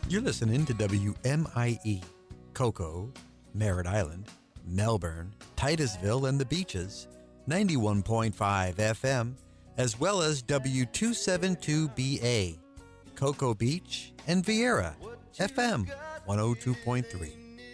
You're listening to WMIE, Cocoa, Merritt Island, Melbourne, Titusville, and the Beaches, 91.5 FM, as well as W272BA, Cocoa Beach, and Vieira, FM 102.3.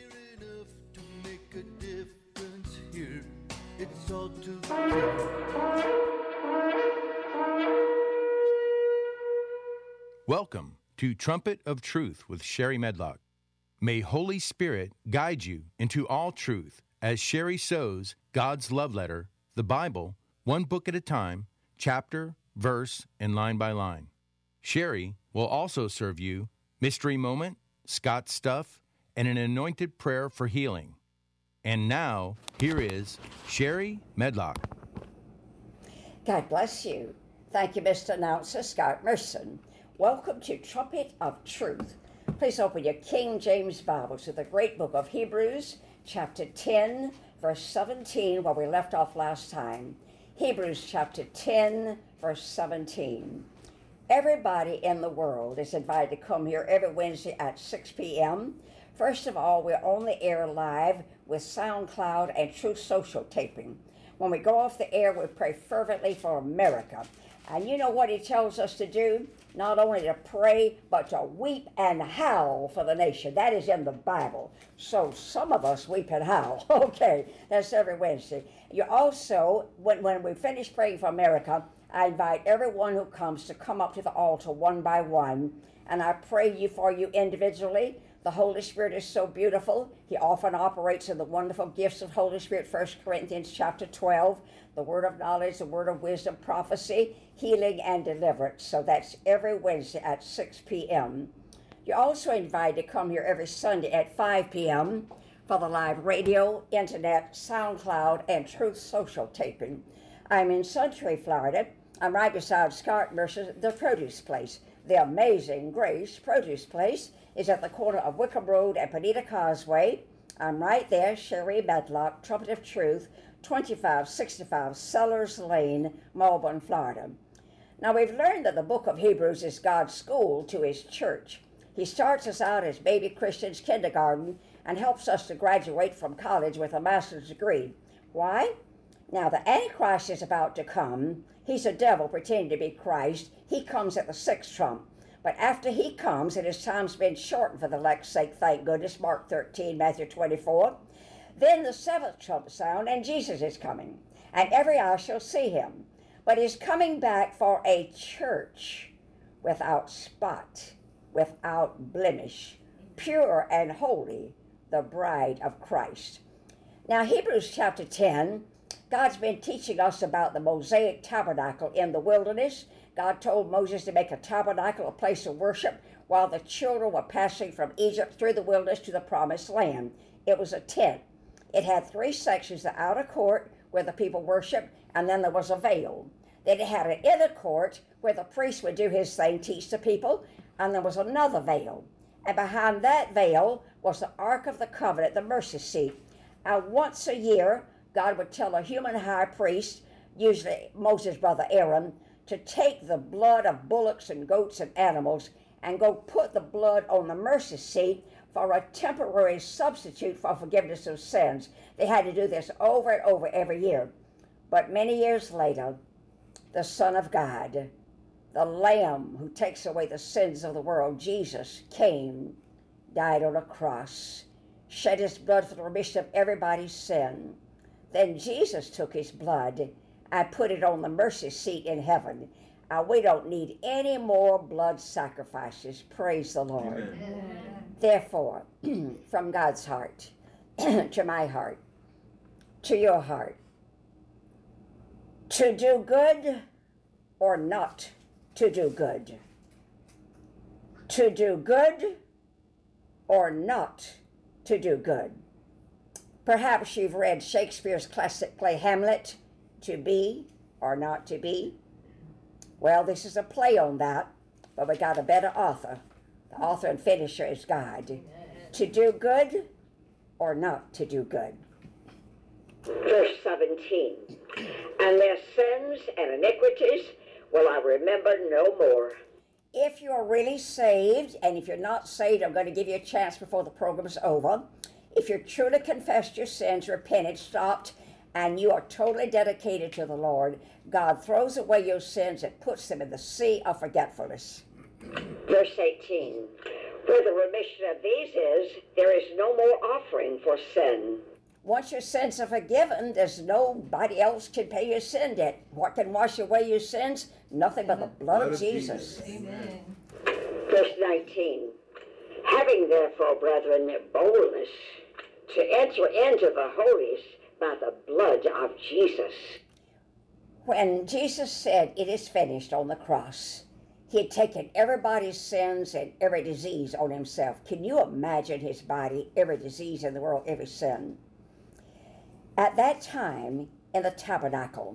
Welcome to Trumpet of Truth with Sherry Medlock. May Holy Spirit guide you into all truth as Sherry sows God's love letter, the Bible, one book at a time, chapter, verse, and line by line. Sherry will also serve you Mystery Moment, Scott's Stuff, and an anointed prayer for healing. And now, here is Sherry Medlock. God bless you. Thank you, Mr. Announcer Scott Merson. Welcome to Trumpet of Truth. Please open your King James Bibles to the great book of Hebrews, chapter 10, verse 17, where we left off last time. Hebrews chapter 10, verse 17. Everybody in the world is invited to come here every Wednesday at 6 p.m. First of all, we're on the air live with SoundCloud and Truth Social taping. When we go off the air, we pray fervently for America. And you know what he tells us to do? Not only to pray, but to weep and howl for the nation. That is in the Bible. So some of us weep and howl. Okay, that's every Wednesday. You also, when we finish praying for America, I invite everyone who comes to come up to the altar one by one, and I pray for you individually. The Holy Spirit is so beautiful. He often operates in the wonderful gifts of Holy Spirit. 1 Corinthians chapter 12, the word of knowledge, the word of wisdom, prophecy, healing, and deliverance. So that's every Wednesday at 6 p.m. You're also invited to come here every Sunday at 5 p.m. for the live radio, internet, SoundCloud, and Truth Social taping. I'm in Suntree, Florida. I'm right beside Scott Mercer, the produce place. The Amazing Grace Produce Place is at the corner of Wickham Road and Bonita Causeway. I'm right there, Sherry Medlock, Trumpet of Truth, 2565 Sellers Lane, Melbourne, Florida. Now, we've learned that the book of Hebrews is God's school to his church. He starts us out as baby Christians, kindergarten, and helps us to graduate from college with a master's degree. Why? Now, the Antichrist is about to come. He's a devil pretending to be Christ. He comes at the sixth trump. But after he comes, and his time's been shortened for the elect's sake, thank goodness, Mark 13, Matthew 24, then the seventh trumpet sound, and Jesus is coming, and every eye shall see him. But he's coming back for a church without spot, without blemish, pure and holy, the bride of Christ. Now, Hebrews chapter 10, God's been teaching us about the Mosaic tabernacle in the wilderness. God told Moses to make a tabernacle, a place of worship, while the children were passing from Egypt through the wilderness to the promised land. It was a tent. It had three sections: the outer court, where the people worshiped, and then there was a veil. Then it had an inner court, where the priest would do his thing, teach the people, and there was another veil. And behind that veil was the Ark of the Covenant, the mercy seat. And once a year, God would tell a human high priest, usually Moses' brother Aaron, to take the blood of bullocks and goats and animals and go put the blood on the mercy seat for a temporary substitute for forgiveness of sins. They had to do this over and over every year. But many years later, the Son of God, the Lamb who takes away the sins of the world, Jesus, came, died on a cross, shed his blood for the remission of everybody's sin. Then Jesus took his blood and put it on the mercy seat in heaven. We don't need any more blood sacrifices. Praise the Lord. Amen. Therefore, from God's heart to my heart, to your heart, to do good or not to do good, to do good or not to do good. Perhaps you've read Shakespeare's classic play Hamlet, to be or not to be. Well, this is a play on that, but we got a better author. The author and finisher is God. To do good or not to do good. Verse 17, and their sins and iniquities will I remember no more. If you're really saved, and if you're not saved, I'm going to give you a chance before the program is over. If you're truly confessed your sins, repented, stopped, and you are totally dedicated to the Lord, God throws away your sins and puts them in the sea of forgetfulness. Verse 18. Where the remission of these is, there is no more offering for sin. Once your sins are forgiven, there's nobody else can pay your sin debt. What can wash away your sins? Nothing but the blood of Jesus. Amen. Verse 19. Having therefore, brethren, boldness to enter into the holiest by the blood of Jesus. When Jesus said, "It is finished," on the cross, he had taken everybody's sins and every disease on himself. Can you imagine his body, every disease in the world, every sin? At that time in the tabernacle,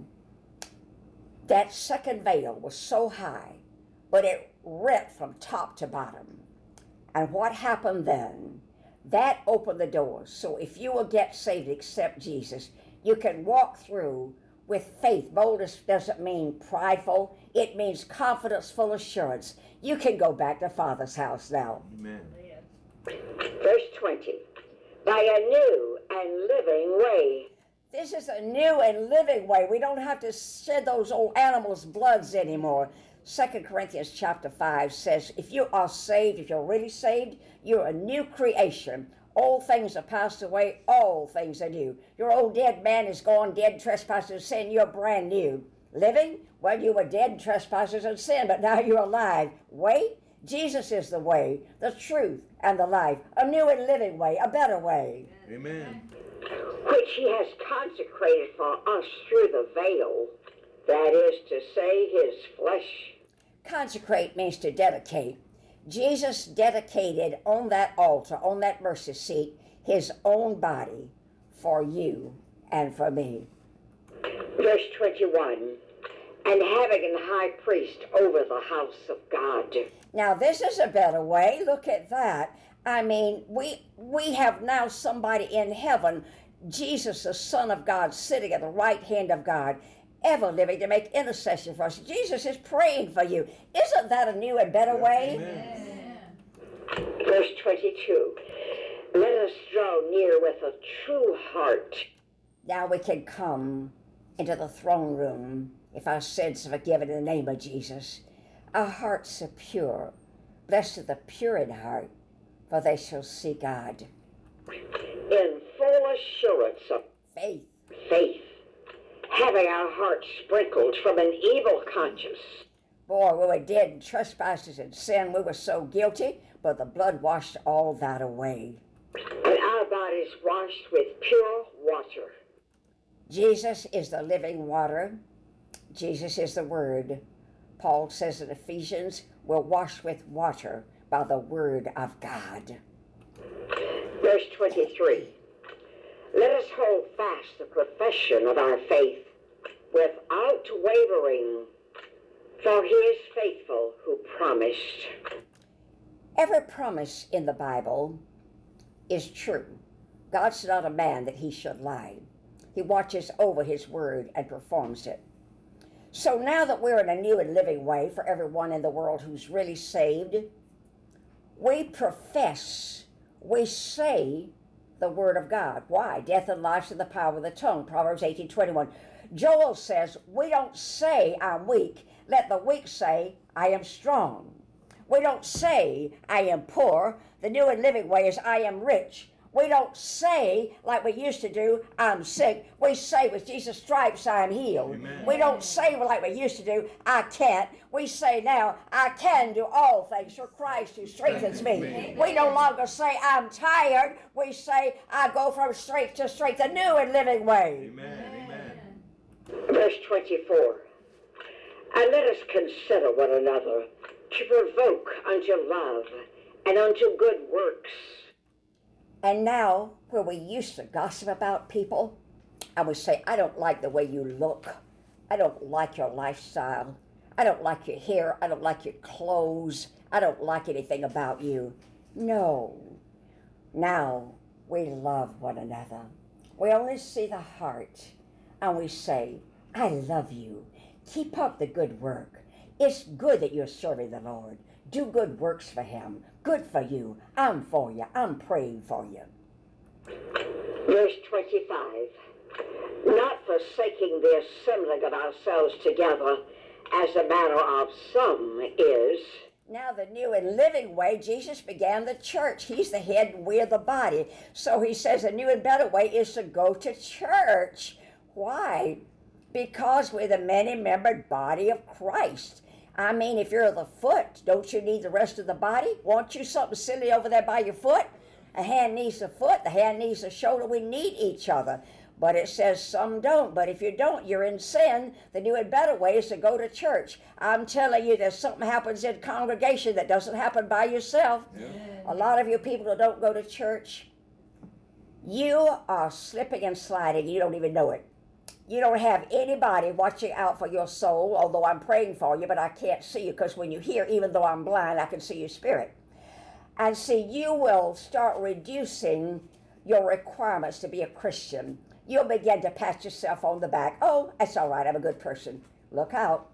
that second veil was so high, but it rent from top to bottom. And what happened then? That opened the doors. So if you will get saved, accept Jesus, you can walk through with faith. Boldness doesn't mean prideful. It means confidence, full assurance. You can go back to Father's house now. Amen. Verse 20. By a new and living way. This is a new and living way. We don't have to shed those old animals' bloods anymore. 2 Corinthians chapter 5 says, if you are saved, if you're really saved, you're a new creation. Old things are passed away, all things are new. Your old dead man is gone, dead in trespasses and sin, you're brand new. Living? Well, you were dead in trespasses and sin, but now you're alive. Way? Jesus is the way, the truth, and the life. A new and living way, a better way. Amen. Which he has consecrated for us through the veil, that is to say, his flesh. Consecrate means to dedicate. Jesus dedicated on that altar, on that mercy seat, his own body for you and for me. Verse 21. And having an high priest over the house of God. Now, this is a better way. Look at that. I mean, we have now somebody in heaven, Jesus, the Son of God, sitting at the right hand of God, ever living to make intercession for us. Jesus is praying for you. Isn't that a new and better way? Amen. Verse 22. Let us draw near with a true heart. Now we can come into the throne room if our sins are forgiven in the name of Jesus. Our hearts are pure. Blessed are the pure in heart, for they shall see God. In full assurance of Faith. Having our hearts sprinkled from an evil conscience. Boy, we were dead in trespasses and sin. We were so guilty, but the blood washed all that away. And our bodies washed with pure water. Jesus is the living water. Jesus is the Word. Paul says in Ephesians, we're washed with water by the Word of God. Verse 23. Let us hold fast the profession of our faith without wavering, for he is faithful who promised. Every promise in the Bible is true. God's not a man that he should lie. He watches over his word and performs it. So now that we're in a new and living way for everyone in the world who's really saved, we profess, we say the word of God. Why? Death and life's in the power of the tongue, Proverbs 18:21. Joel says, we don't say I'm weak. Let the weak say I am strong. We don't say I am poor. The new and living way is I am rich. We don't say, like we used to do, I'm sick. We say, with Jesus' stripes, I am healed. Amen. We don't say, like we used to do, I can't. We say now, I can do all things through Christ who strengthens me. Amen. We no longer say, I'm tired. We say, I go from strength to strength, a new and living way. Amen. Amen. Verse 24. And let us consider one another to provoke unto love and unto good works. And now, where we used to gossip about people, and we say, I don't like the way you look. I don't like your lifestyle. I don't like your hair. I don't like your clothes. I don't like anything about you. No. Now, we love one another. We only see the heart, and we say, I love you. Keep up the good work. It's good that you're serving the Lord. Do good works for Him. Good for you. I'm for you. I'm praying for you. Verse 25. Not forsaking the assembling of ourselves together, as a manner of some is. Now, the new and living way, Jesus began the church. He's the head and we're the body. So he says the new and better way is to go to church. Why? Because we're the many-membered body of Christ. I mean, if you're the foot, don't you need the rest of the body? Want you something silly over there by your foot? A hand needs a foot, the hand needs a shoulder. We need each other. But it says some don't. But if you don't, you're in sin. The new and better way is to go to church. I'm telling you, there's something happens in congregation that doesn't happen by yourself. Yeah. A lot of you people who don't go to church, you are slipping and sliding. You don't even know it. You don't have anybody watching out for your soul, although I'm praying for you, but I can't see you, because when you hear, even though I'm blind, I can see your spirit. And see, you will start reducing your requirements to be a Christian. You'll begin to pat yourself on the back. Oh, that's all right, I'm a good person. Look out.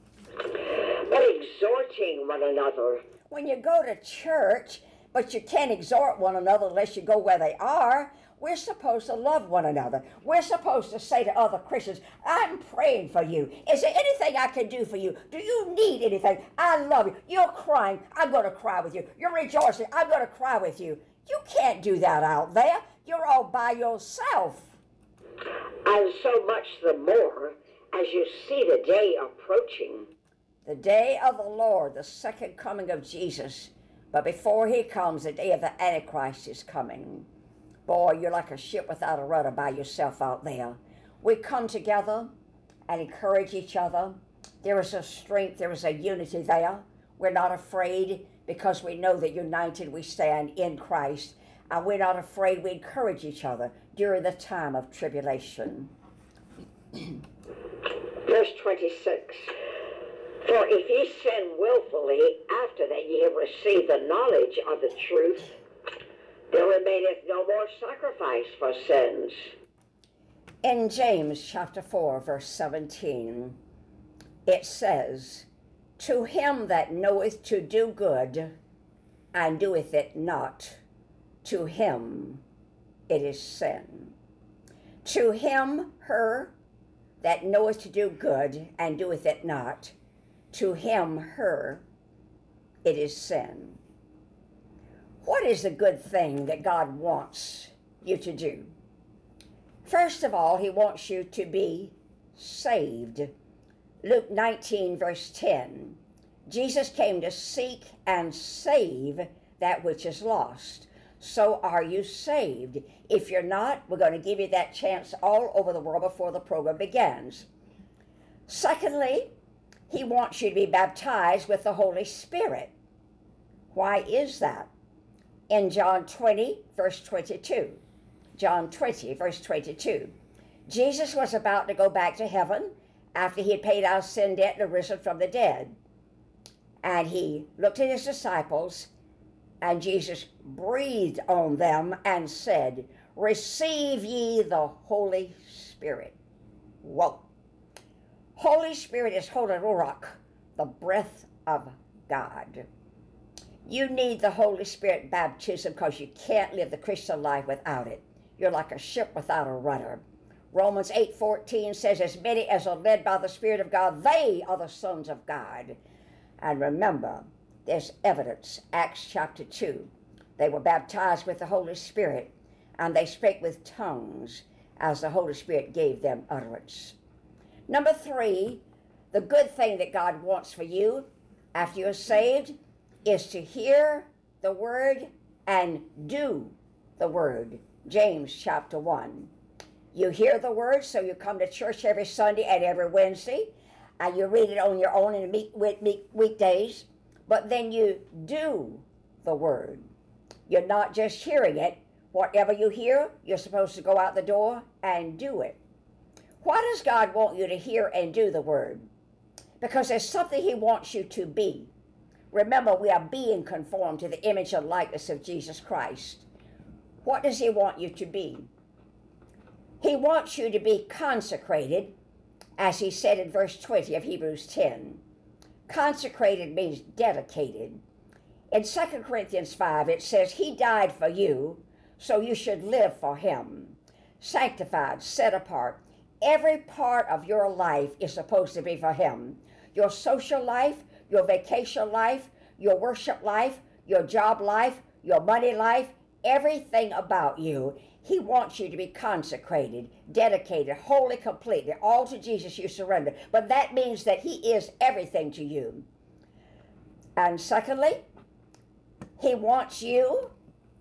But exhorting one another. When you go to church, but you can't exhort one another unless you go where they are, we're supposed to love one another. We're supposed to say to other Christians, I'm praying for you. Is there anything I can do for you? Do you need anything? I love you. You're crying. I'm going to cry with you. You're rejoicing. I'm going to cry with you. You can't do that out there. You're all by yourself. And so much the more as you see the day approaching. The day of the Lord, the second coming of Jesus. But before he comes, the day of the Antichrist is coming. Boy, you're like a ship without a rudder by yourself out there. We come together and encourage each other. There is a strength, there is a unity there. We're not afraid because we know that united we stand in Christ. And we're not afraid, we encourage each other during the time of tribulation. Verse 26. For if ye sin willfully, after that ye have received the knowledge of the truth, there remaineth no more sacrifice for sins. In James chapter 4, verse 17, it says, To him that knoweth to do good, and doeth it not, to him it is sin. To him, her, that knoweth to do good, and doeth it not, to him, her, it is sin. What is the good thing that God wants you to do? First of all, he wants you to be saved. Luke 19, verse 10. Jesus came to seek and save that which is lost. So are you saved? If you're not, we're going to give you that chance all over the world before the program begins. Secondly, he wants you to be baptized with the Holy Spirit. Why is that? In John 20, verse 22. John 20, verse 22. Jesus was about to go back to heaven after he had paid our sin debt and arisen from the dead. And he looked at his disciples, and Jesus breathed on them and said, Receive ye the Holy Spirit. Whoa. Holy Spirit is Holy Ruach, the breath of God. You need the Holy Spirit baptism because you can't live the Christian life without it. You're like a ship without a rudder. Romans 8:14 says, As many as are led by the Spirit of God, they are the sons of God. And remember, there's evidence. Acts chapter 2. They were baptized with the Holy Spirit, and they spake with tongues as the Holy Spirit gave them utterance. Number 3, the good thing that God wants for you after you're saved is to hear the word and do the word. James chapter 1. You hear the word, so you come to church every Sunday and every Wednesday, and you read it on your own in the weekdays, but then you do the word. You're not just hearing it. Whatever you hear, you're supposed to go out the door and do it. Why does God want you to hear and do the word? Because there's something he wants you to be. Remember, we are being conformed to the image and likeness of Jesus Christ. What does he want you to be? He wants you to be consecrated, as he said in verse 20 of Hebrews 10. Consecrated means dedicated. In 2 Corinthians 5, it says, He died for you, so you should live for Him. Sanctified, set apart. Every part of your life is supposed to be for Him. Your social life, your vacation life, your worship life, your job life, your money life, everything about you. He wants you to be consecrated, dedicated, wholly, completely, all to Jesus you surrender. But that means that He is everything to you. And secondly, He wants you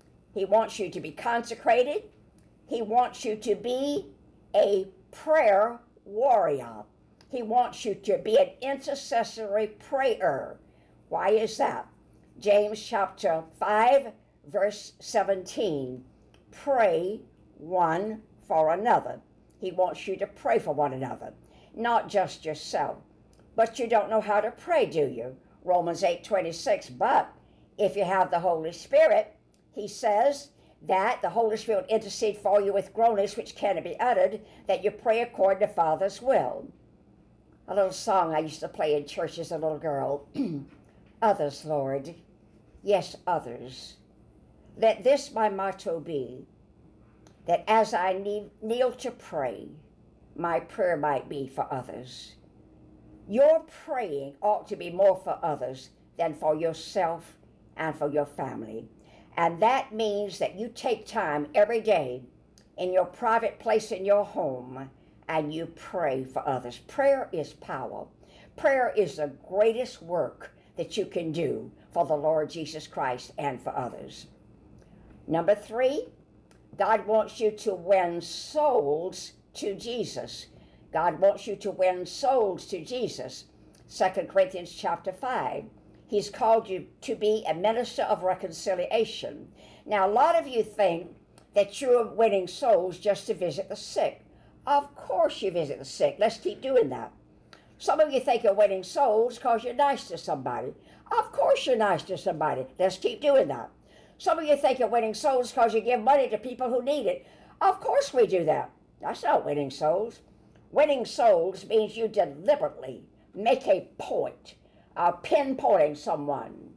to be consecrated. He wants you to be a prayer warrior. He wants you to be an intercessory prayer. Why is that? James chapter 5, verse 17. Pray one for another. He wants you to pray for one another, not just yourself. But you don't know how to pray, do you? Romans 8:26. But if you have the Holy Spirit, he says that the Holy Spirit will intercede for you with groanings which cannot be uttered, that you pray according to Father's will. A little song I used to play in church as a little girl. Others, Lord, yes, others. Let this my motto be, that as I kneel to pray, my prayer might be for others. Your praying ought to be more for others than for yourself and for your family. And that means that you take time every day in your private place in your home and you pray for others. Prayer is power. Prayer is the greatest work that you can do for the Lord Jesus Christ and for others. Number 3, God wants you to win souls to Jesus. God wants you to win souls to Jesus. 2 Corinthians chapter 5. He's called you to be a minister of reconciliation. Now, a lot of you think that you're winning souls just to visit the sick. Of course you visit the sick. Let's keep doing that. Some of you think you're winning souls because you're nice to somebody. Of course you're nice to somebody. Let's keep doing that. Some of you think you're winning souls because you give money to people who need it. Of course we do that. That's not winning souls. Winning souls means you deliberately make a point of pinpointing someone,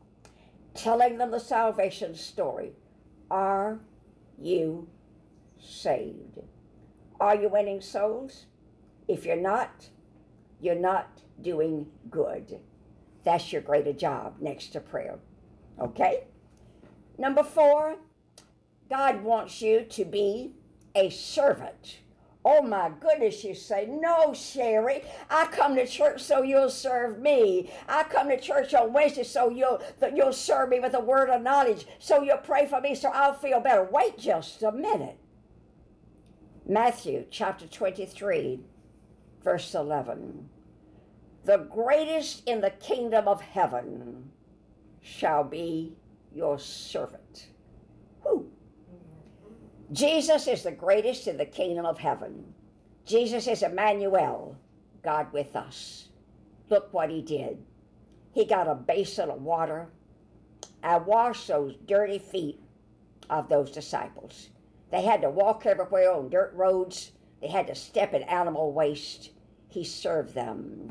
telling them the salvation story. Are you saved? Are you winning souls? If you're not doing good. That's your greater job next to prayer. Okay? Number 4, God wants you to be a servant. Oh my goodness, you say, no, Sherry, I come to church so you'll serve me. I come to church on Wednesday so you'll serve me with a word of knowledge, so you'll pray for me so I'll feel better. Wait just a minute. Matthew chapter 23, verse 11. The greatest in the kingdom of heaven shall be your servant. Who? Jesus is the greatest in the kingdom of heaven. Jesus is Emmanuel, God with us. Look what he did. He got a basin of water and washed those dirty feet of those disciples. They had to walk everywhere on dirt roads. They had to step in animal waste. He served them.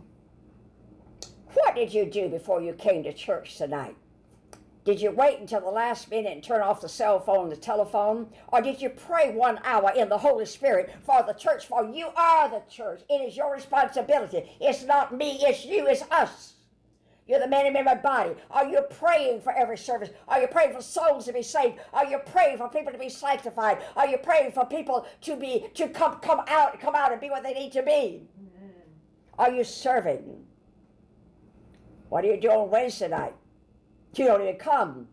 What did you do before you came to church tonight? Did you wait until the last minute and turn off the cell phone and the telephone? Or did you pray 1 hour in the Holy Spirit for the church? For you are the church. It is your responsibility. It's not me, it's you, it's us. You're the man in my body. Are you praying for every service? Are you praying for souls to be saved? Are you praying for people to be sanctified? Are you praying for people to come out and be what they need to be? Amen. Are you serving? What do you do on Wednesday night? You don't even come.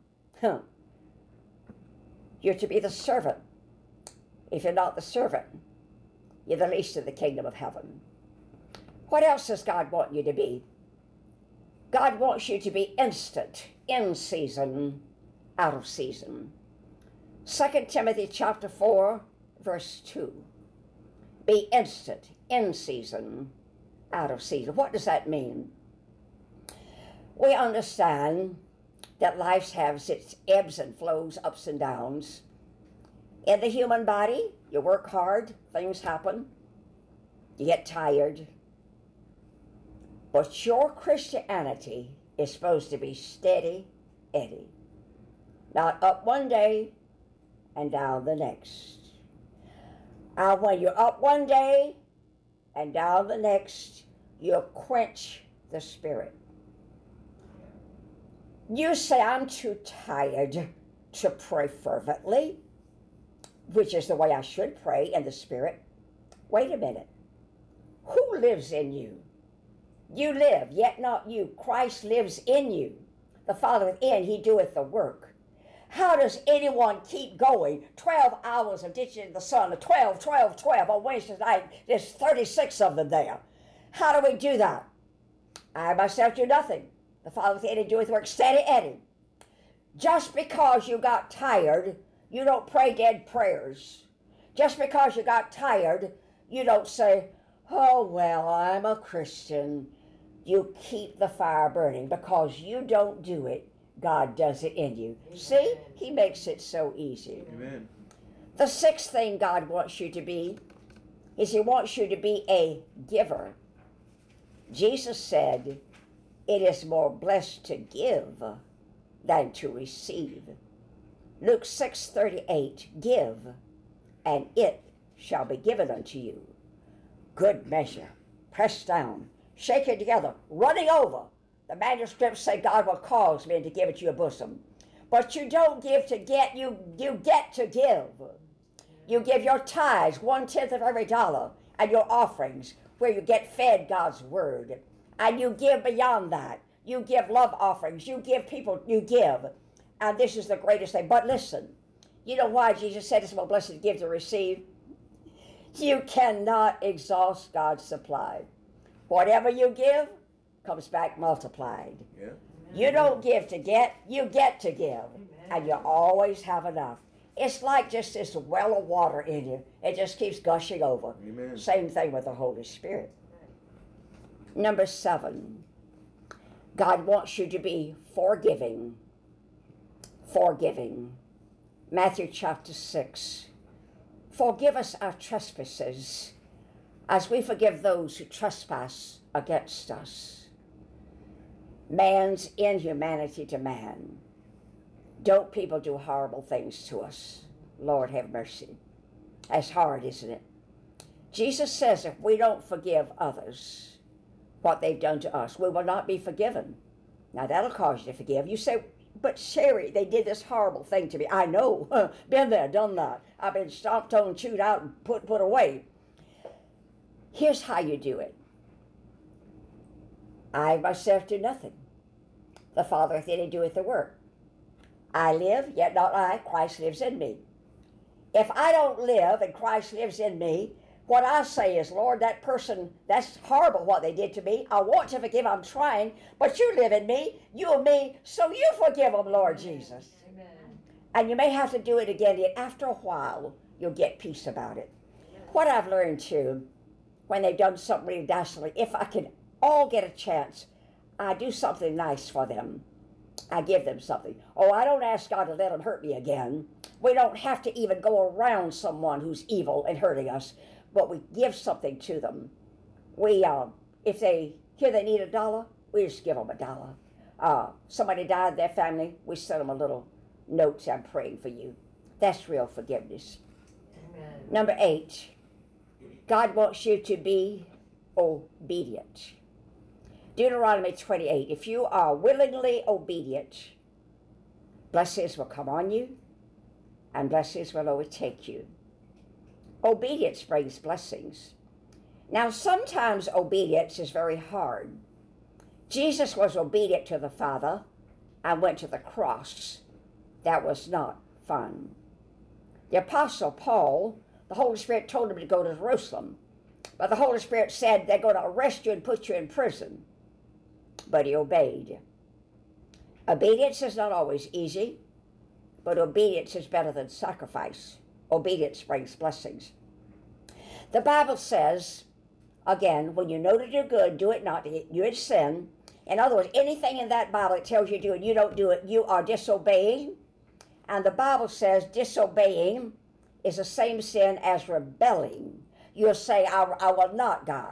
You're to be the servant. If you're not the servant, you're the least in the kingdom of heaven. What else does God want you to be? God wants you to be instant, in season, out of season. 2 Timothy chapter 4, verse 2. Be instant, in season, out of season. What does that mean? We understand that life has its ebbs and flows, ups and downs. In the human body, you work hard, things happen, you get tired. But your Christianity is supposed to be steady Eddie. Not up one day and down the next. When you're up one day and down the next, you'll quench the Spirit. You say, I'm too tired to pray fervently, which is the way I should pray in the Spirit. Wait a minute. Who lives in you? You live, yet not you. Christ lives in you. The Father within, he doeth the work. How does anyone keep going 12 hours of ditching the sun, 12 on Wednesday night? There's 36 of them there. How do we do that? I myself do nothing. The Father within, he doeth work. Steady Eddie. Just because you got tired, you don't pray dead prayers. Just because you got tired, you don't say, oh, well, I'm a Christian. You keep the fire burning. Because you don't do it, God does it in you. Amen. See? He makes it so easy. Amen. The sixth thing God wants you to be is he wants you to be a giver. Jesus said, it is more blessed to give than to receive. Luke 6:38, give, and it shall be given unto you. Good measure, pressed down, shaken together, running over. The manuscripts say God will cause men to give it to your bosom. But you don't give to get, you get to give. You give your tithes, 1/10 of every dollar, and your offerings, where you get fed God's word. And you give beyond that. You give love offerings. You give people, you give. And this is the greatest thing. But listen, you know why Jesus said it's more blessed to give to receive? You cannot exhaust God's supply. Whatever you give comes back multiplied. Yeah. You don't give to get, you get to give. And you always have enough. It's like just this well of water in you. It just keeps gushing over. Amen. Same thing with the Holy Spirit. Number 7, God wants you to be forgiving. Forgiving. Matthew chapter 6. Forgive us our trespasses as we forgive those who trespass against us. Man's inhumanity to man. Don't people do horrible things to us? Lord have mercy. That's hard, isn't it? Jesus says if we don't forgive others what they've done to us, we will not be forgiven. Now that'll cause you to forgive. You say, but Sherry, they did this horrible thing to me. I know. Been there, done that. I've been stomped on, chewed out, and put away. Here's how you do it. I myself do nothing. The Father within me doeth the work. I live, yet not I. Christ lives in me. If I don't live and Christ lives in me, what I say is, Lord, that person, that's horrible what they did to me. I want to forgive, I'm trying, but you live in me, you and me, so you forgive them, Lord Jesus. Amen. And you may have to do it again, and after a while, you'll get peace about it. What I've learned too, when they've done something really dastardly, if I can all get a chance, I do something nice for them. I give them something. Oh, I don't ask God to let them hurt me again. We don't have to even go around someone who's evil and hurting us, but we give something to them. We, if they hear they need $1, we just give them $1. Somebody died in their family, we send them a little note saying, I'm praying for you. That's real forgiveness. Amen. Number 8, God wants you to be obedient. Deuteronomy 28, if you are willingly obedient, blessings will come on you and blessings will overtake you. Obedience brings blessings. Now, sometimes obedience is very hard. Jesus was obedient to the Father and went to the cross. That was not fun. The Apostle Paul, the Holy Spirit told him to go to Jerusalem, but the Holy Spirit said they're going to arrest you and put you in prison. But he obeyed. Obedience is not always easy, but obedience is better than sacrifice. Obedience brings blessings. The Bible says, again, when you know to do good, do it not. You're in sin. In other words, anything in that Bible that tells you to do and you don't do it, you are disobeying. And the Bible says disobeying is the same sin as rebelling. You'll say, I will not, God.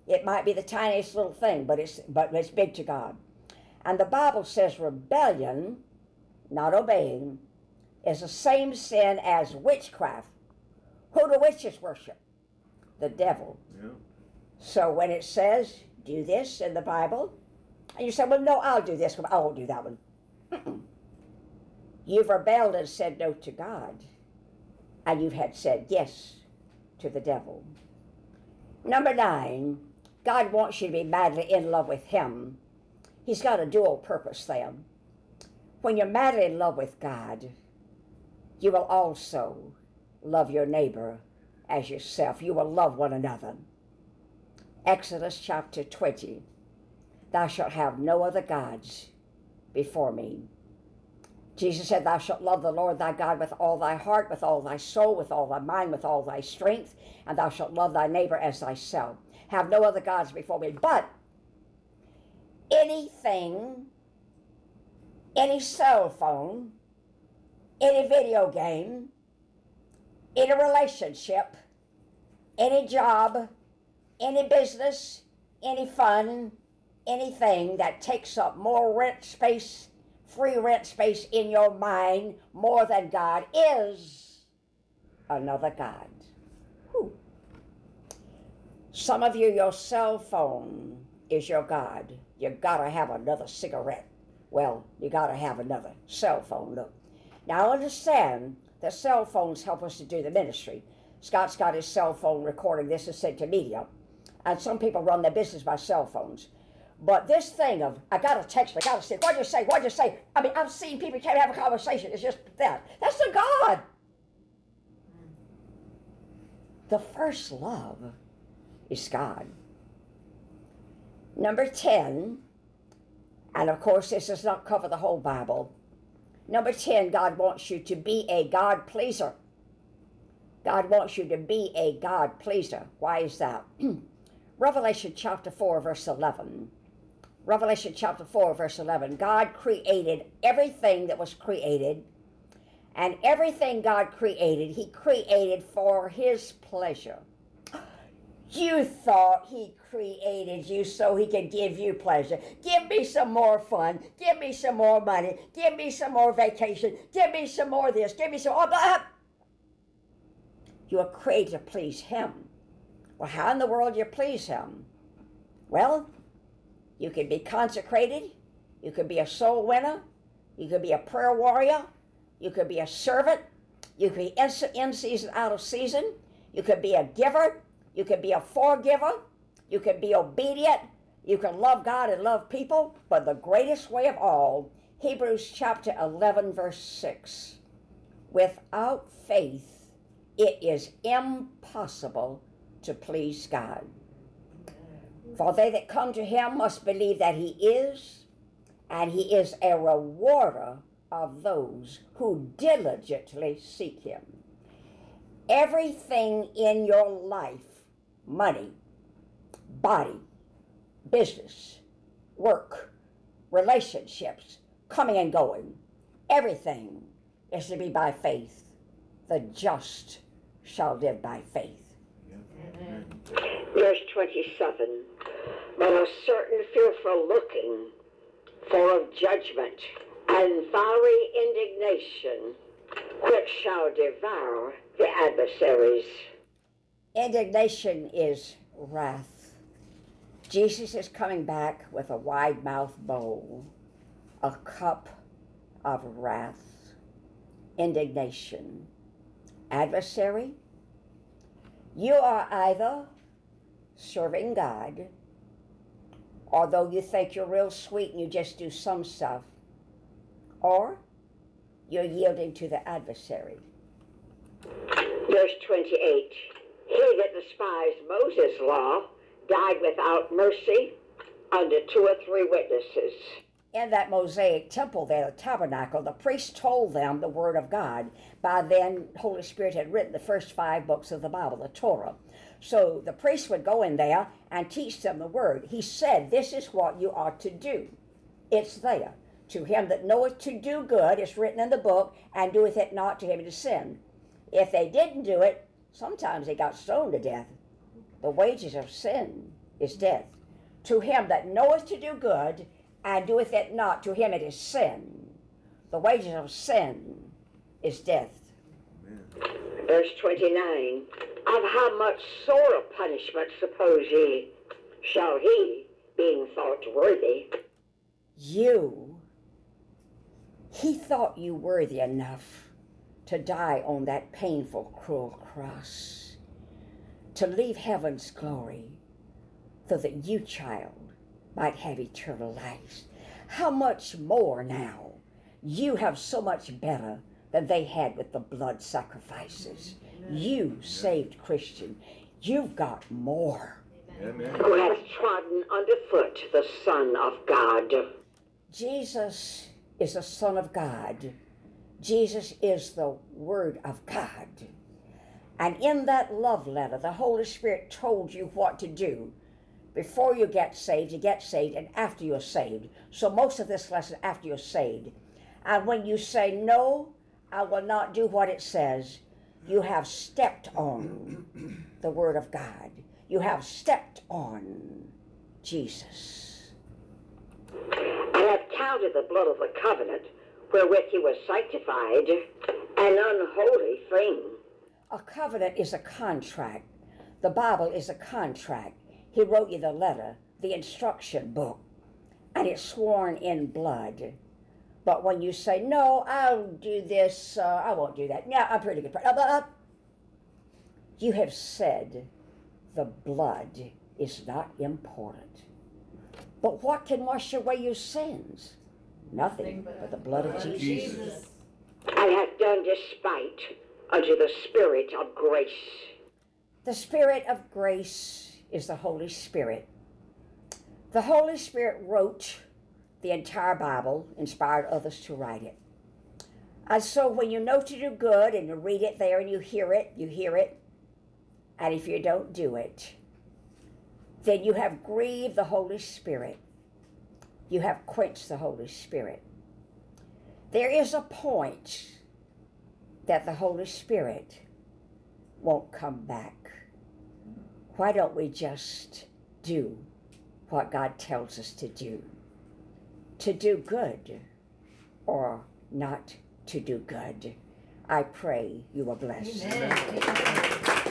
It might be the tiniest little thing, but it's big to God. And the Bible says rebellion, not obeying, is the same sin as witchcraft. Who do witches worship? The devil. Yeah. So when it says, do this in the Bible, and you say, well, no, I'll do this one. I won't do that one. You've rebelled and said no to God, and you had said yes to the devil. Number 9, God wants you to be madly in love with him. He's got a dual purpose there. When you're madly in love with God, you will also love your neighbor as yourself. You will love one another. Exodus chapter 20. Thou shalt have no other gods before me. Jesus said, thou shalt love the Lord thy God with all thy heart, with all thy soul, with all thy mind, with all thy strength, and thou shalt love thy neighbor as thyself. Have no other gods before me. But anything, any cell phone, any video game, any relationship, any job, any business, any fun, anything that takes up more rent space, free rent space in your mind more than God is another God. Whew. Some of you, your cell phone is your God. You gotta have another cigarette. Well, you gotta have another cell phone. Look. Now understand that cell phones help us to do the ministry. Scott's got his cell phone recording this and sent to media. And some people run their business by cell phones. But this thing of, I got to text, I got to say, what'd you say, what'd you say? I mean, I've seen people can't have a conversation. It's just that. That's the God. The first love is God. Number 10, and of course this does not cover the whole Bible. Number 10, God wants you to be a God pleaser. God wants you to be a God pleaser. Why is that? Revelation chapter 4, verse 11. Revelation chapter 4, verse 11. God created everything that was created, and everything God created, he created for his pleasure. You thought he created you so he could give you pleasure. Give me some more fun. Give me some more money. Give me some more vacation. Give me some more this. Give me some more that. You are created to please him. Well, how in the world do you please him? Well, you can be consecrated. You could be a soul winner. You could be a prayer warrior. You could be a servant. You could be in season, out of season. You could be a giver. You could be a forgiver. You could be obedient. You can love God and love people. But the greatest way of all, Hebrews chapter 11, verse 6. Without faith, it is impossible to please God. For they that come to him must believe that he is, and he is a rewarder of those who diligently seek him. Everything in your life, money, body, business, work, relationships, coming and going, everything is to be by faith. The just shall live by faith. Amen. Verse 27. But a certain fearful looking for of judgment and fiery indignation, which shall devour the adversaries. Indignation is wrath. Jesus is coming back with a wide-mouthed bowl, a cup of wrath, indignation. Adversary, you are either serving God, although you think you're real sweet and you just do some stuff, or you're yielding to the adversary. Verse 28. He that despised Moses' law died without mercy under 2 or 3 witnesses. In that Mosaic temple there, the tabernacle, the priest told them the word of God. By then, Holy Spirit had written the first 5 books of the Bible, the Torah. So the priest would go in there and teach them the word. He said, this is what you ought to do. It's there. To him that knoweth to do good, it's written in the book, and doeth it not, to him it is sin. If they didn't do it, sometimes they got stoned to death. The wages of sin is death. To him that knoweth to do good and doeth it not, to him it is sin. The wages of sin is death. Verse 29, of how much sorer punishment suppose ye shall he, being thought worthy? He thought you worthy enough to die on that painful, cruel cross, to leave heaven's glory, so that you, child, might have eternal life. How much more now? You have so much better than they had with the blood sacrifices. You, saved Christian, you've got more. Amen. Who hath trodden underfoot the Son of God. Jesus is the Son of God. Jesus is the Word of God. And in that love letter, the Holy Spirit told you what to do. Before you get saved, and after you're saved. So most of this lesson after you're saved. And when you say, no, I will not do what it says, you have stepped on the Word of God. You have stepped on Jesus. I have counted the blood of the covenant wherewith he was sanctified an unholy thing. A covenant is a contract. The Bible is a contract. He wrote you the letter, the instruction book, and it's sworn in blood. But when you say, no, I'll do this, I won't do that. Yeah, I'm pretty good. You have said the blood is not important. But what can wash away your sins? Nothing but the blood of Jesus. I have done despite unto the Spirit of grace. The Spirit of grace is the Holy Spirit. The Holy Spirit wrote the entire Bible, inspired others to write it. And so when you know to do good and you read it there and you hear it, and if you don't do it, then you have grieved the Holy Spirit. You have quenched the Holy Spirit. There is a point that the Holy Spirit won't come back. Why don't we just do what God tells us to do? To do good or not to do good. I pray you are blessed. Amen.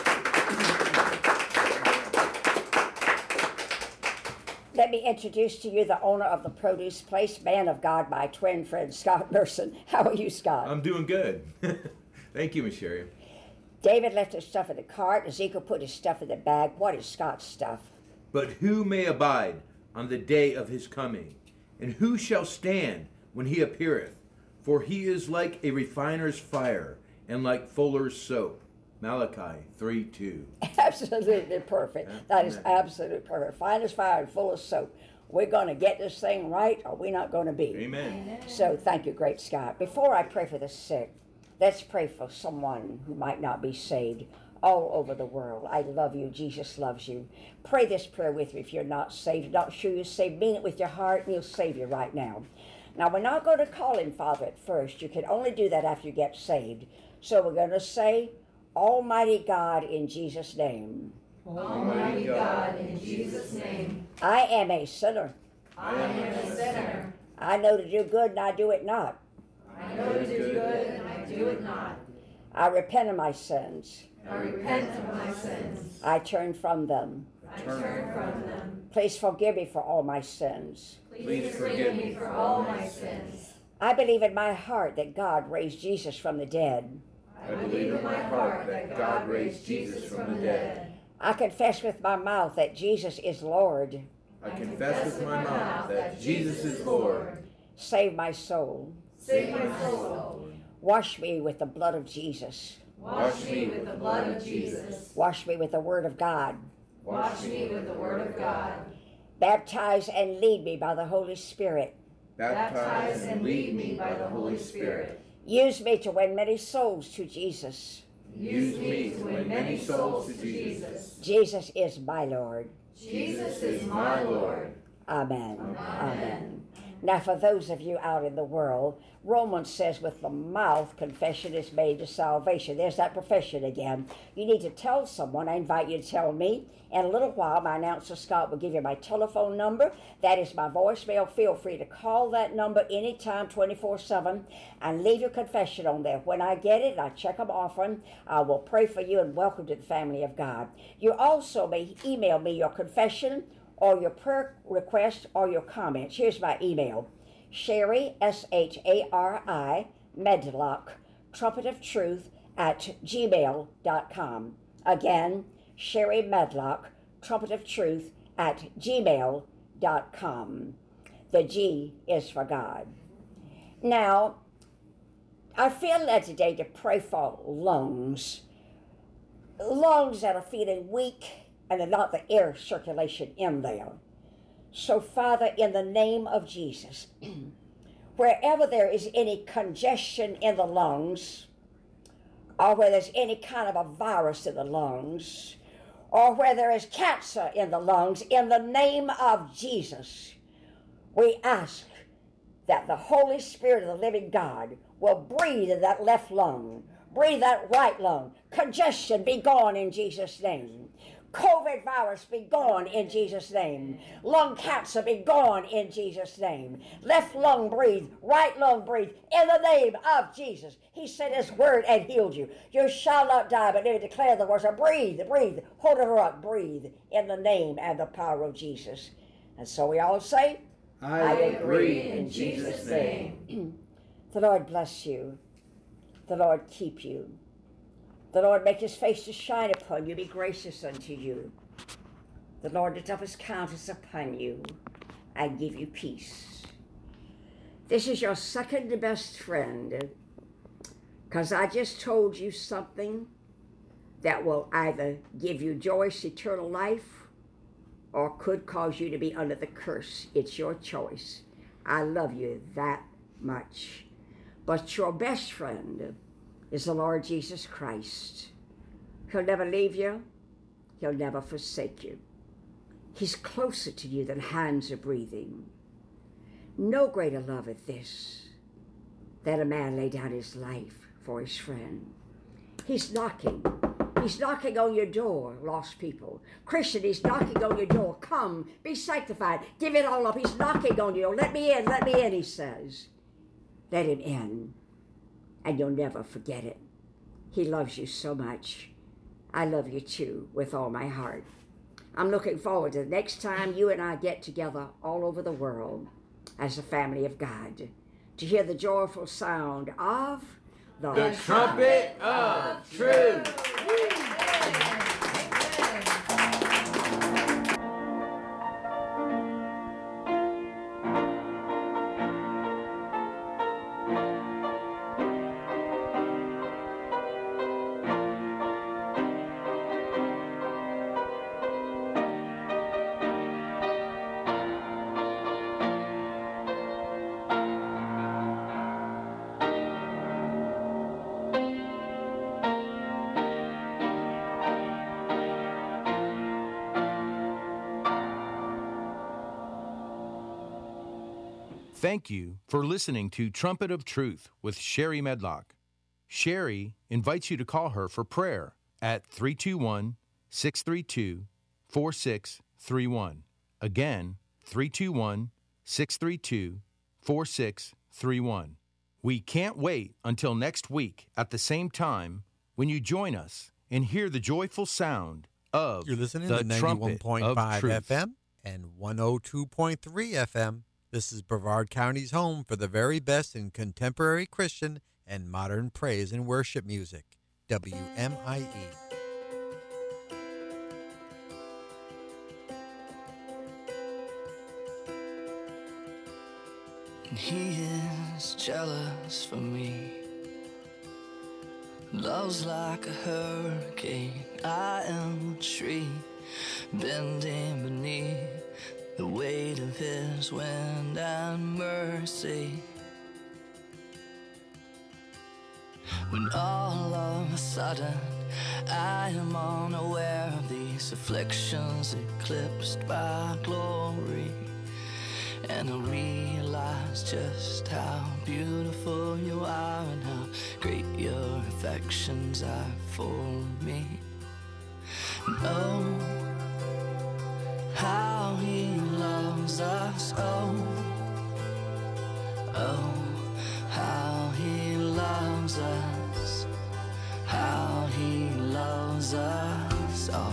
Let me introduce to you the owner of the produce place, man of God, my twin friend, Scott Merson. How are you, Scott? I'm doing good. Thank you, Miss Sherry. David left his stuff in the cart. Ezekiel put his stuff in the bag. What is Scott's stuff? But who may abide on the day of his coming? And who shall stand when he appeareth? For he is like a refiner's fire, and like fuller's soap. Malachi 3:2. Absolutely perfect. That is absolutely perfect. Fine as fire and full of soap. We're going to get this thing right, or we're not going to be. Amen. So thank you, great Scott. Before I pray for the sick, let's pray for someone who might not be saved all over the world. I love you. Jesus loves you. Pray this prayer with me if you're not saved. Not sure you're saved. Mean it with your heart, and he'll save you right now. Now, we're not going to call him Father at first. You can only do that after you get saved. So we're going to say, Almighty God, in Jesus' name. Almighty God, in Jesus' name. I am a sinner. I am a sinner. I know to do good and I do it not. I know to do good and I do it not. I repent of my sins. I repent of my sins. I turn from them. I turn from them. Please forgive me for all my sins. Please forgive me for all my sins. I believe in my heart that God raised Jesus from the dead. I believe in my heart that God raised Jesus from the dead. I confess with my mouth that Jesus is Lord. I confess with my mouth that Jesus is Lord. Save my soul. Save my soul. Wash me with the blood of Jesus. Wash me with the blood of Jesus. Wash me with the Word of God. Wash me with the Word of God. Baptize and lead me by the Holy Spirit. Baptize and lead me by the Holy Spirit. Use me to win many souls to Jesus. Use me to win many souls to Jesus. Jesus is my Lord. Jesus is my Lord. Amen. Amen. Now, for those of you out in the world, Romans says with the mouth confession is made to salvation. There's that profession again. You need to tell someone. I invite you to tell me. In a little while, my announcer Scott will give you my telephone number. That is my voicemail. Feel free to call that number anytime, 24/7, and leave your confession on there. When I get it, I check them often. I will pray for you and welcome to the family of God. You also may email me your confession or your prayer request or your comments. Here's my email. Shari, S-H-A-R-I, Medlock, Trumpet of Truth at gmail.com. Again, Shari Medlock, Trumpet of Truth at gmail.com. The G is for God. Now, I feel led today to pray for lungs. Lungs that are feeling weak and there's not the air circulation in there. So, Father, in the name of Jesus, wherever there is any congestion in the lungs, or where there's any kind of a virus in the lungs, or where there is cancer in the lungs, in the name of Jesus, we ask that the Holy Spirit of the living God will breathe in that left lung, breathe that right lung. Congestion be gone in Jesus' name. COVID virus be gone in Jesus' name. Lung cancer be gone in Jesus' name. Left lung breathe, right lung breathe, in the name of Jesus. He sent his word and healed you. You shall not die, but live to declare the words. So breathe, breathe, hold it up, breathe, in the name and the power of Jesus. And so we all say, I agree in Jesus' name. The Lord bless you. The Lord keep you. The Lord make his face to shine upon you, be gracious unto you. The Lord lift up his countenance upon you and give you peace. This is your second best friend, because I just told you something that will either give you joyous eternal life or could cause you to be under the curse. It's your choice. I love you that much. But your best friend is the Lord Jesus Christ. He'll never leave you. He'll never forsake you. He's closer to you than hands are breathing. No greater love at this, that a man lay down his life for his friend. He's knocking. He's knocking on your door, lost people. Christian, he's knocking on your door. Come, be sanctified. Give it all up. He's knocking on your door. Let me in, he says. Let him in. And you'll never forget it. He loves you so much. I love you too, with all my heart. I'm looking forward to the next time you and I get together all over the world as a family of God to hear the joyful sound of The trumpet of truth. Thank you for listening to Trumpet of Truth with Shari Medlock. Shari invites you to call her for prayer at 321-632-4631. Again, 321-632-4631. We can't wait until next week at the same time when you join us and hear the joyful sound of You're listening the to Trumpet 91.5 of Truth. FM and 102.3 FM. This is Brevard County's home for the very best in contemporary Christian and modern praise and worship music. WMIE. He is jealous for me. Love's like a hurricane. I am a tree bending beneath the weight of his wind and mercy. When all of a sudden I am unaware of these afflictions eclipsed by glory, and I realize just how beautiful you are and how great your affections are for me. And oh, how he loves us, oh, oh, how he loves us, how he loves us all.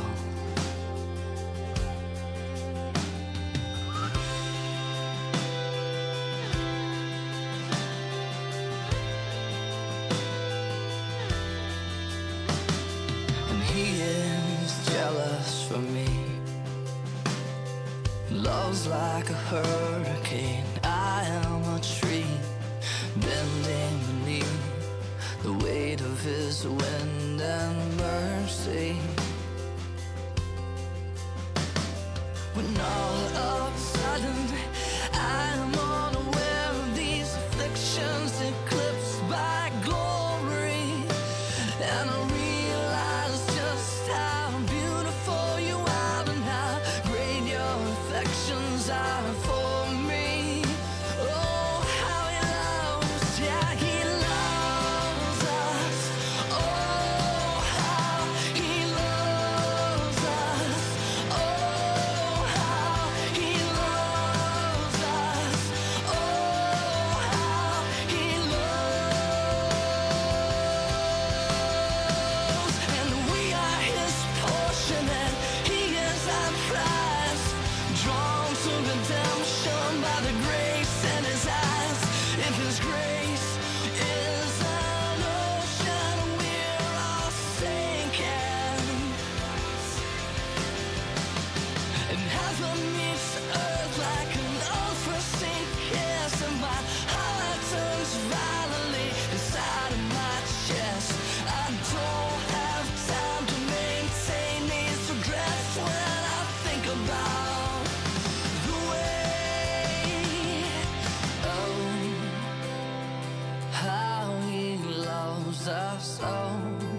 He is jealous for me. Love's like a hurricane. I am a tree bending beneath the weight of his wind and mercy. When all of a sudden I am unaware of these afflictions eclipsed by glory, and I realize just how beautiful you are and how great your affections are for me. Oh, how he loves, yeah, he loves us. Oh, how he loves us. Oh, how he loves us. Oh, how he loves. And we are his portion, and he is our prize, drawn to redemption by the grace in his eyes. If his grace is an ocean, we're all sinking. And heaven meets earth like an unforeseen kiss, and my heart turns violently inside of my chest. I don't have time to maintain these regrets when I think about the way, oh, how he loves us, oh,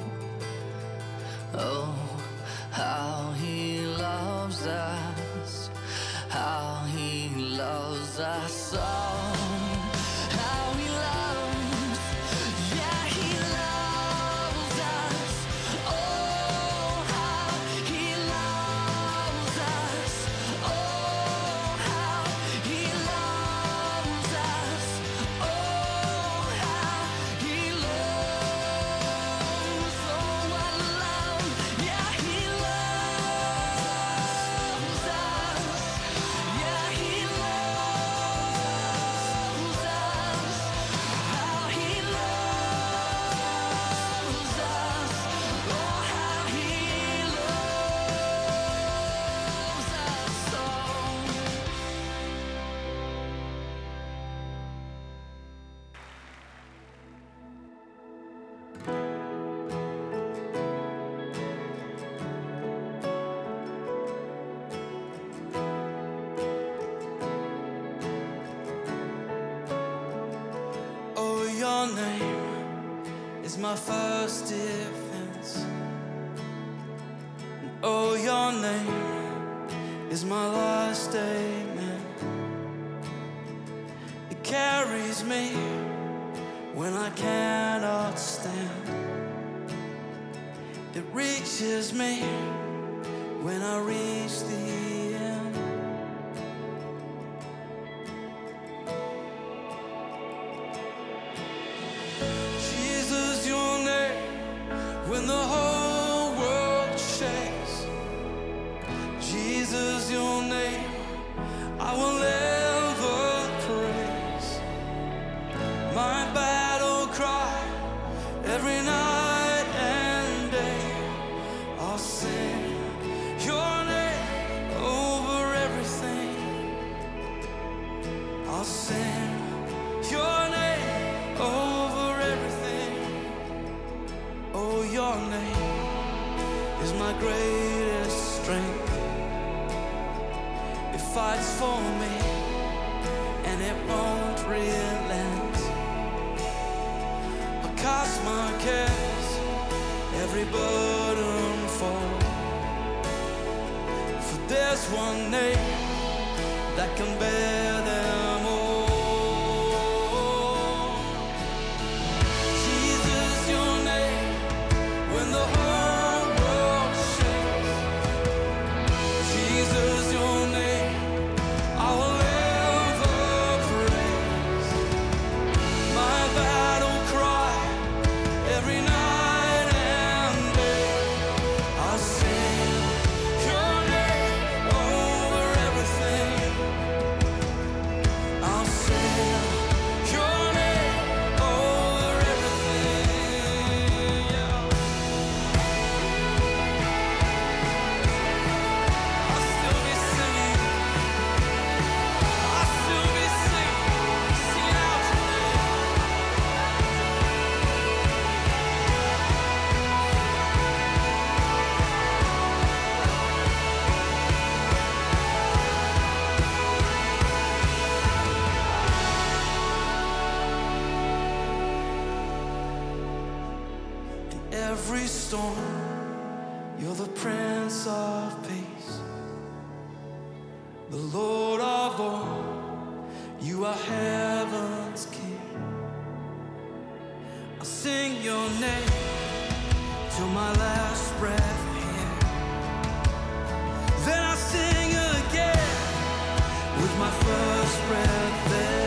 oh, how he loves us, how he loves us all. How he loves, yeah, he loves us. Oh, how he loves us. Oh, how he loves us. Oh, how he loves. Oh, what love, yeah, he loves us. Yeah, he loves us. How he loves us. Oh, how he loves us all. Oh, your name is my first defense. And oh, your name is my last amen. It carries me when I cannot stand. It reaches me when I reach the end. Jesus, your name, when the whole world shakes. Jesus, your name, I will ever praise. My battle cry every night and day. I'll sing your name over everything. I'll sing your name over everything. Oh, your name is my greatest strength. It fights for me and it won't relent. I cast my cares, every burden fall. For there's one name that can bear them every storm. You're the Prince of Peace, the Lord of all. You are heaven's King. I'll sing your name till my last breath here. Then I'll sing again with my first breath there.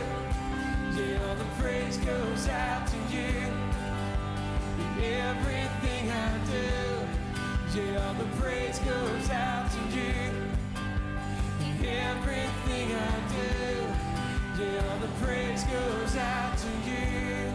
Praise goes out to you. Everything I do, yeah, all the praise goes out to you. Everything I do, yeah, all the praise goes out to you.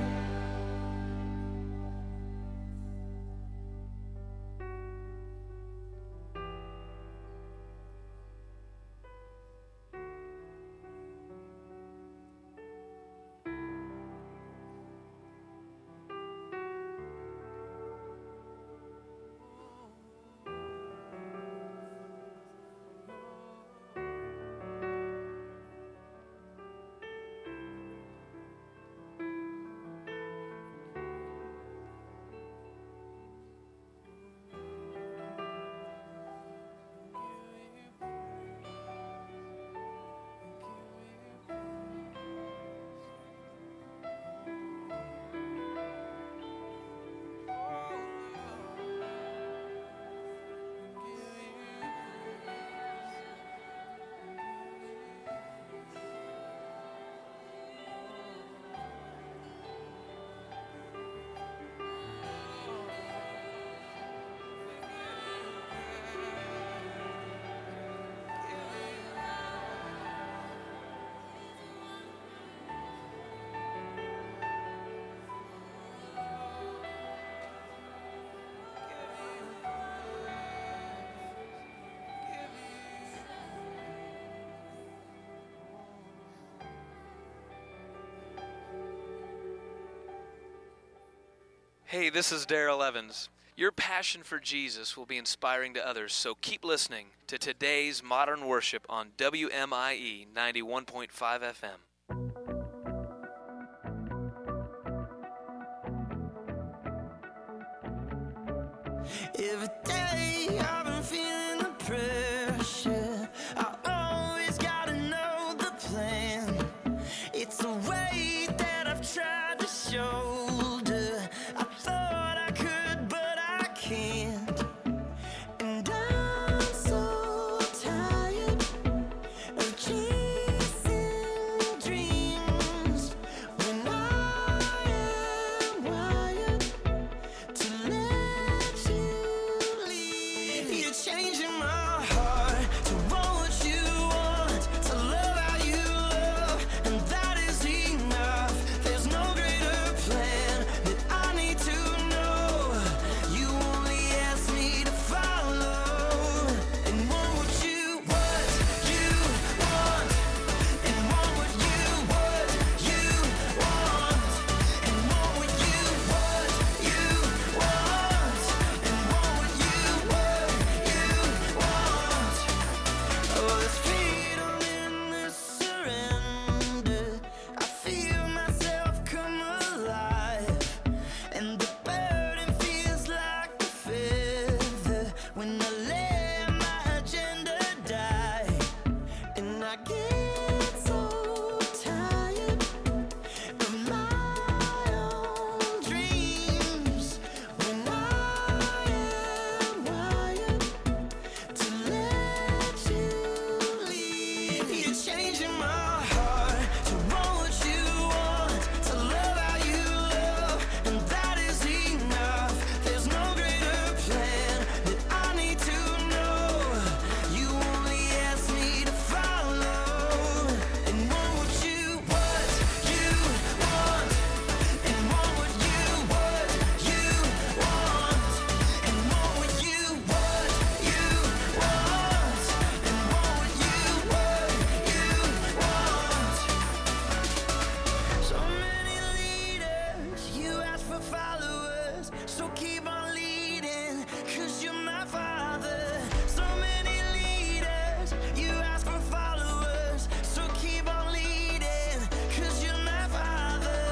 Hey, this is Daryl Evans. Your passion for Jesus will be inspiring to others, so keep listening to today's Modern Worship on WMIE 91.5 FM. Every day I've been feeling the pressure. I always gotta know the plan. It's a weight that I've tried to shoulder. I thought I could, but I can't. And I'm so tired of chasing dreams when I am wired to let you lead. You're changing my heart to want what you want, to love how you love, and that is enough. There's no greater plan that I need to know. You only ask me to follow and want what you want, and want what you want, and want what you want, and want what you want. Oh, there's freedom in this surrender. I feel myself come alive, and the burden feels like a feather when I let my agenda die. And I get so tired of my own dreams when I am wired to let you lead. You're changing my heart to want what you want, to love how you love, and that is enough. There's no greater plan that I need to know. You only ask me to follow and want what you want, and want what you want, and want what you want, and want what you want. So many leaders, you ask for followers, so keep on leading, 'cause you're my father. So many leaders, you ask for followers, so keep on leading, 'cause you're my father.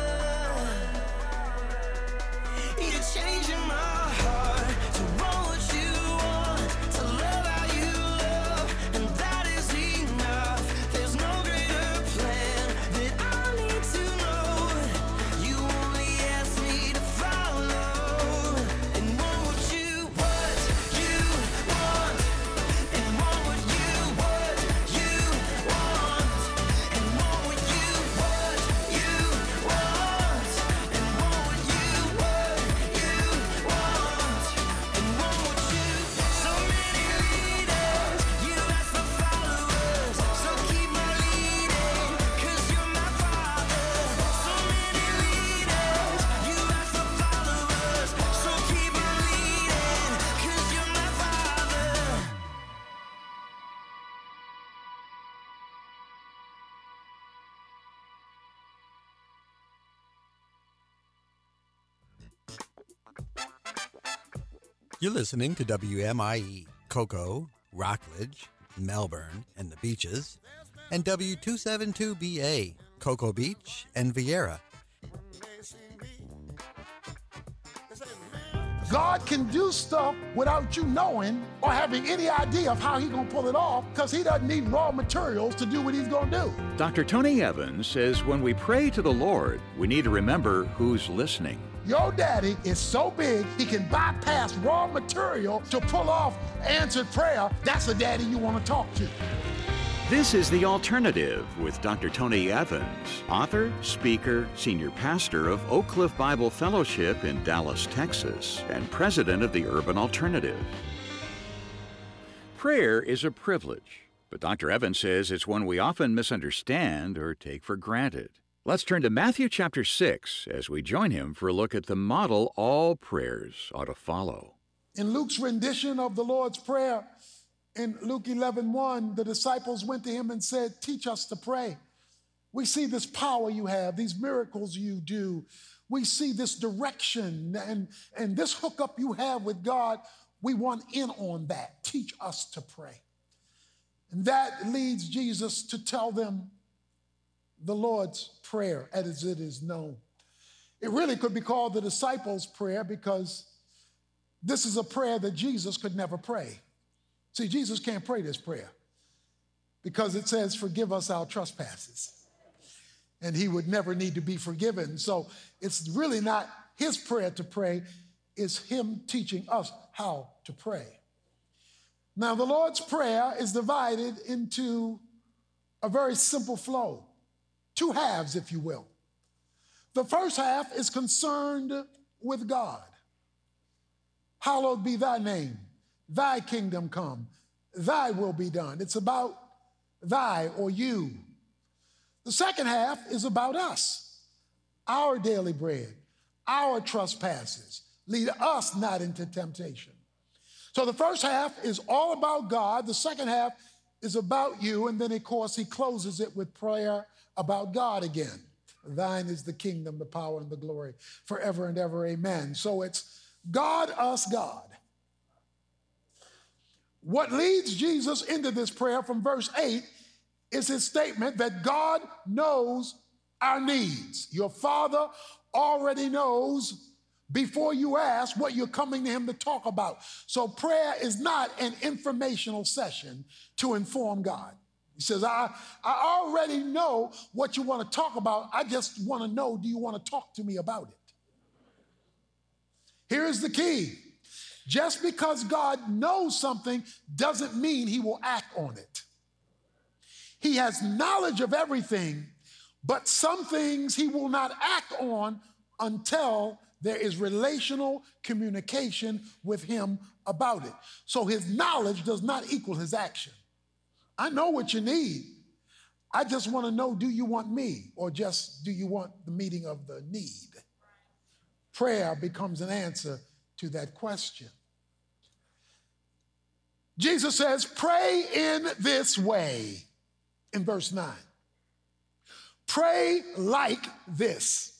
You're changing my heart to want what you want, to love how you love, and that is enough. There's no greater plan that I need to know. You only ask me to follow and You're listening to WMIE, Cocoa, Rockledge, Melbourne, and the Beaches, and W272BA, Cocoa Beach and Vieira. God can do stuff without you knowing or having any idea of how he's going to pull it off, because he doesn't need raw materials to do what he's going to do. Dr. Tony Evans says when we pray to the Lord, we need to remember who's listening. Your daddy is so big, he can bypass raw material to pull off answered prayer. That's a daddy you want to talk to. This is The Alternative with Dr. Tony Evans, author, speaker, senior pastor of Oak Cliff Bible Fellowship in Dallas, Texas, and president of the Urban Alternative. Prayer is a privilege, but Dr. Evans says it's one we often misunderstand or take for granted. Let's turn to Matthew chapter 6 as we join him for a look at the model all prayers ought to follow. In Luke's rendition of the Lord's Prayer, in Luke 11:1, the disciples went to him and said, "Teach us to pray. We see this power you have, these miracles you do. We see this direction and this hookup you have with God. We want in on that. Teach us to pray." And that leads Jesus to tell them the Lord's Prayer as it is known. It really could be called the disciples' prayer because this is a prayer that Jesus could never pray. See, Jesus can't pray this prayer because it says, "Forgive us our trespasses." And he would never need to be forgiven. So it's really not his prayer to pray, it's him teaching us how to pray. Now, the Lord's Prayer is divided into a very simple flow, two halves, if you will. The first half is concerned with God. Hallowed be thy name. Thy kingdom come, thy will be done. It's about thy or you. The second half is about us, our daily bread, our trespasses. Lead us not into temptation. So the first half is all about God. The second half is about you. And then, of course, he closes it with prayer about God again. Thine is the kingdom, the power, and the glory forever and ever. Amen. So it's God, us, God. What leads Jesus into this prayer from verse 8 is his statement that God knows our needs. Your Father already knows before you ask what you're coming to him to talk about. So prayer is not an informational session to inform God. He says, I already know what you want to talk about. I just want to know, do you want to talk to me about it? Here's the key. Just because God knows something doesn't mean he will act on it. He has knowledge of everything, but some things he will not act on until there is relational communication with him about it. So his knowledge does not equal his action. I know what you need. I just want to know, do you want me, or just do you want the meeting of the need? Prayer becomes an answer to that question. Jesus says, pray in this way in verse 9. Pray like this.